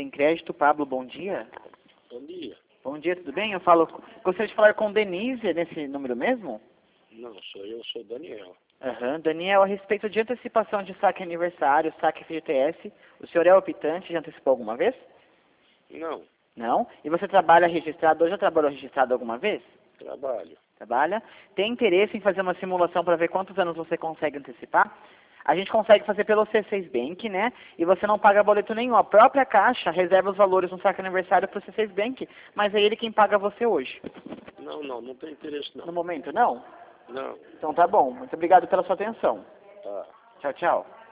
Sem Crédito. Pablo, bom dia. Bom dia. Bom dia, tudo bem? Gostaria de falar com Denise, nesse número mesmo? Não, sou Daniel. Daniel, a respeito de antecipação de saque aniversário, saque FGTS, o senhor é optante, já antecipou alguma vez? Não, Não? E você trabalha registrado, ou já trabalhou registrado alguma vez? trabalho. Trabalha? Tem interesse em fazer uma simulação para ver quantos anos você consegue antecipar? A gente consegue fazer pelo C6 Bank, né? E você não paga boleto nenhum. A própria Caixa reserva os valores no saque aniversário para o C6 Bank, mas é ele quem paga você hoje. Não tem interesse No não. momento, não? Não, Então tá bom. Muito obrigado pela sua atenção. tá. Tchau, tchau.